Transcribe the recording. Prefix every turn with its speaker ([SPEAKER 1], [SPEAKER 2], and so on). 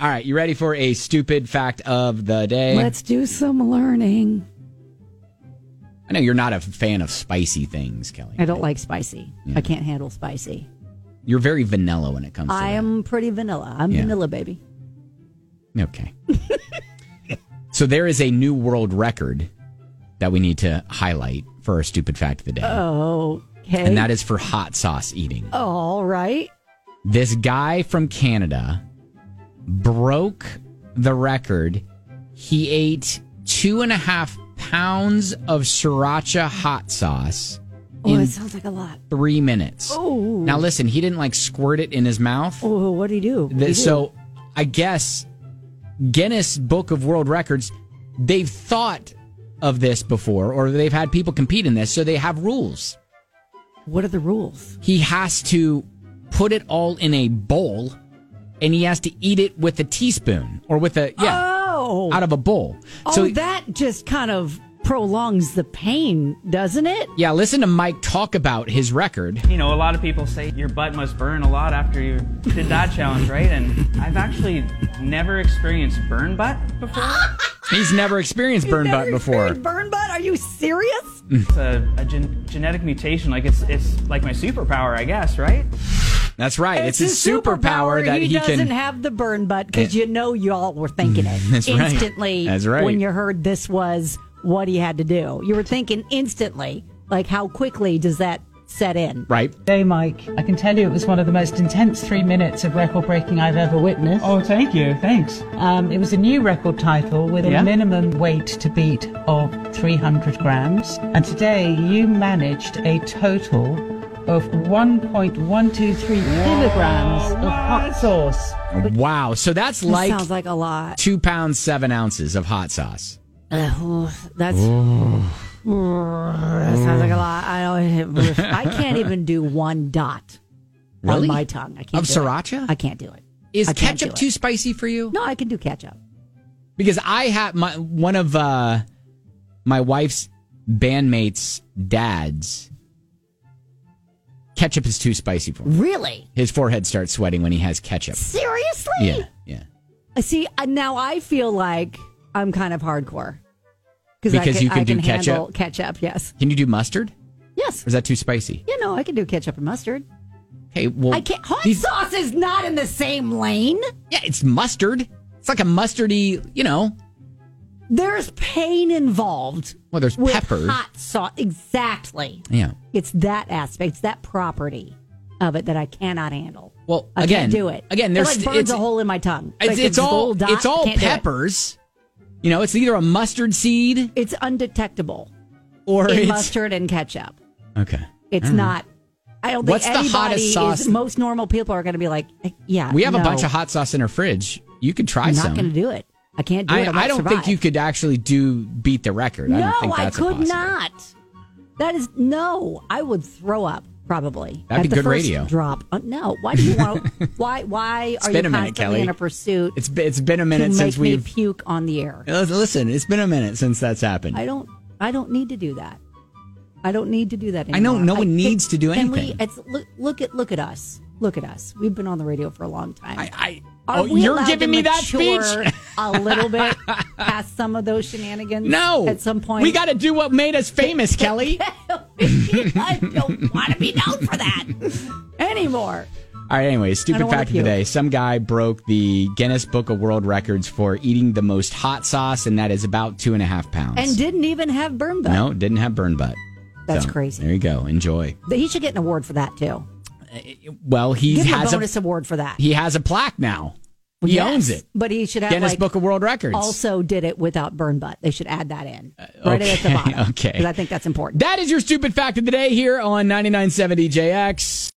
[SPEAKER 1] All right, you ready for a stupid fact of the day?
[SPEAKER 2] Let's do some learning.
[SPEAKER 1] I know you're not a fan of spicy things, Kelly.
[SPEAKER 2] I don't like spicy.
[SPEAKER 1] Yeah.
[SPEAKER 2] I can't handle spicy.
[SPEAKER 1] You're very vanilla when it comes to that.
[SPEAKER 2] I am pretty vanilla. I'm vanilla, baby.
[SPEAKER 1] Okay. So there is a new world record that we need to highlight for our stupid fact of the day.
[SPEAKER 2] Okay.
[SPEAKER 1] And that is for hot sauce eating.
[SPEAKER 2] All right.
[SPEAKER 1] This guy from Canada broke the record. He ate 2.5 pounds of sriracha hot sauce in
[SPEAKER 2] That sounds like a lot.
[SPEAKER 1] 3 minutes.
[SPEAKER 2] Oh.
[SPEAKER 1] Now listen, he didn't squirt it in his mouth.
[SPEAKER 2] Oh, what did he do?
[SPEAKER 1] So I guess Guinness Book of World Records, they've thought of this before, or they've had people compete in this, so they have rules.
[SPEAKER 2] What are the rules?
[SPEAKER 1] He has to put it all in a bowl, and he has to eat it with a teaspoon or with out of a bowl.
[SPEAKER 2] So that just kind of prolongs the pain, doesn't it?
[SPEAKER 1] Yeah, listen to Mike talk about his record.
[SPEAKER 3] You know, a lot of people say your butt must burn a lot after you did that challenge, right? And I've actually never experienced burn butt before.
[SPEAKER 1] He's never experienced burn butt before.
[SPEAKER 2] Burn butt? Are you serious?
[SPEAKER 3] It's a genetic mutation. It's like my superpower, I guess, right?
[SPEAKER 1] That's right. It's his superpower that he
[SPEAKER 2] doesn't
[SPEAKER 1] can
[SPEAKER 2] have the burn butt, because y'all were thinking it
[SPEAKER 1] That's right.
[SPEAKER 2] instantly.
[SPEAKER 1] That's right.
[SPEAKER 2] When you heard this was what he had to do, you were thinking instantly, like, how quickly does that set in?
[SPEAKER 1] Right.
[SPEAKER 4] Hey, Mike, I can tell you it was one of the most intense 3 minutes of record breaking I've ever witnessed.
[SPEAKER 3] Oh, thank you. Thanks.
[SPEAKER 4] It was a new record title with a minimum weight to beat of 300 grams. And today you managed a total of 1.123 kilograms of hot sauce.
[SPEAKER 1] Wow. So that
[SPEAKER 2] sounds like a lot.
[SPEAKER 1] 2 pounds, 7 ounces of hot sauce.
[SPEAKER 2] That sounds like a lot. I can't even do 1 dot
[SPEAKER 1] Really?
[SPEAKER 2] on my tongue. I can't
[SPEAKER 1] Of
[SPEAKER 2] do
[SPEAKER 1] sriracha?
[SPEAKER 2] it. I can't do it.
[SPEAKER 1] Is
[SPEAKER 2] I can't
[SPEAKER 1] ketchup
[SPEAKER 2] do
[SPEAKER 1] too
[SPEAKER 2] it.
[SPEAKER 1] spicy for you?
[SPEAKER 2] No, I can do ketchup.
[SPEAKER 1] Because I have one of my wife's bandmates' dads. Ketchup is too spicy for him.
[SPEAKER 2] Really?
[SPEAKER 1] His forehead starts sweating when he has ketchup.
[SPEAKER 2] Seriously?
[SPEAKER 1] Yeah.
[SPEAKER 2] See, now I feel like I'm kind of hardcore.
[SPEAKER 1] Because you can
[SPEAKER 2] I
[SPEAKER 1] do
[SPEAKER 2] can
[SPEAKER 1] ketchup?
[SPEAKER 2] handle ketchup, yes.
[SPEAKER 1] Can you do mustard?
[SPEAKER 2] Yes.
[SPEAKER 1] Or is that too spicy?
[SPEAKER 2] I can do ketchup and mustard.
[SPEAKER 1] Okay, well,
[SPEAKER 2] I can't. Hot sauce is not in the same lane.
[SPEAKER 1] Yeah, it's mustard. It's like a mustardy,
[SPEAKER 2] There's pain involved.
[SPEAKER 1] Well, there's
[SPEAKER 2] with
[SPEAKER 1] pepper.
[SPEAKER 2] Hot sauce. Exactly.
[SPEAKER 1] Yeah.
[SPEAKER 2] It's that aspect. It's that property of it that I cannot handle.
[SPEAKER 1] Well,
[SPEAKER 2] I
[SPEAKER 1] again,
[SPEAKER 2] can't do it.
[SPEAKER 1] Again,
[SPEAKER 2] it burns a hole in my tongue.
[SPEAKER 1] It's all peppers. It's either a mustard seed.
[SPEAKER 2] It's undetectable.
[SPEAKER 1] Or
[SPEAKER 2] in
[SPEAKER 1] it's
[SPEAKER 2] mustard and ketchup.
[SPEAKER 1] Okay.
[SPEAKER 2] It's not. I don't think
[SPEAKER 1] What's the hottest sauce?
[SPEAKER 2] Most normal people are going to be like, yeah.
[SPEAKER 1] We have a bunch of hot sauce in our fridge. You could try some.
[SPEAKER 2] I'm not going to do it. I can't do it.
[SPEAKER 1] I don't think you could actually beat the record.
[SPEAKER 2] No,
[SPEAKER 1] I don't think
[SPEAKER 2] I
[SPEAKER 1] that's
[SPEAKER 2] could not. That is no. I would throw up probably.
[SPEAKER 1] That'd
[SPEAKER 2] at
[SPEAKER 1] be
[SPEAKER 2] the
[SPEAKER 1] good
[SPEAKER 2] first
[SPEAKER 1] radio.
[SPEAKER 2] Drop. No. Why do you want? Why are you constantly
[SPEAKER 1] Kelly.
[SPEAKER 2] in a pursuit?
[SPEAKER 1] It's been a minute
[SPEAKER 2] to
[SPEAKER 1] since
[SPEAKER 2] make
[SPEAKER 1] we've
[SPEAKER 2] me puke on the air.
[SPEAKER 1] Listen, it's been a minute since that's happened.
[SPEAKER 2] I don't need to do that. I don't need to do that anymore.
[SPEAKER 1] I know no one needs to do anything.
[SPEAKER 2] Look at us. Look at us. We've been on the radio for a long time.
[SPEAKER 1] You're giving me that speech
[SPEAKER 2] a little bit past some of those shenanigans.
[SPEAKER 1] No,
[SPEAKER 2] at some point
[SPEAKER 1] we got to do what made us famous, Kelly.
[SPEAKER 2] I don't want to be known for that anymore.
[SPEAKER 1] All right, anyway, stupid fact of the day. Some guy broke the Guinness Book of World Records for eating the most hot sauce, and that is about 2.5 pounds.
[SPEAKER 2] And didn't even have burn butt.
[SPEAKER 1] No, didn't have burn butt.
[SPEAKER 2] That's crazy.
[SPEAKER 1] There you go. Enjoy.
[SPEAKER 2] He should get an award for that, too.
[SPEAKER 1] Well, he
[SPEAKER 2] Give him
[SPEAKER 1] has
[SPEAKER 2] a bonus award for that.
[SPEAKER 1] He has a plaque now. He owns it.
[SPEAKER 2] But he should have
[SPEAKER 1] Guinness Book of World Records.
[SPEAKER 2] Also did it without burn butt. They should add that in. Right at the bottom.
[SPEAKER 1] Okay.
[SPEAKER 2] Because I think that's important.
[SPEAKER 1] That is your stupid fact of the day here on 99.7 DJX.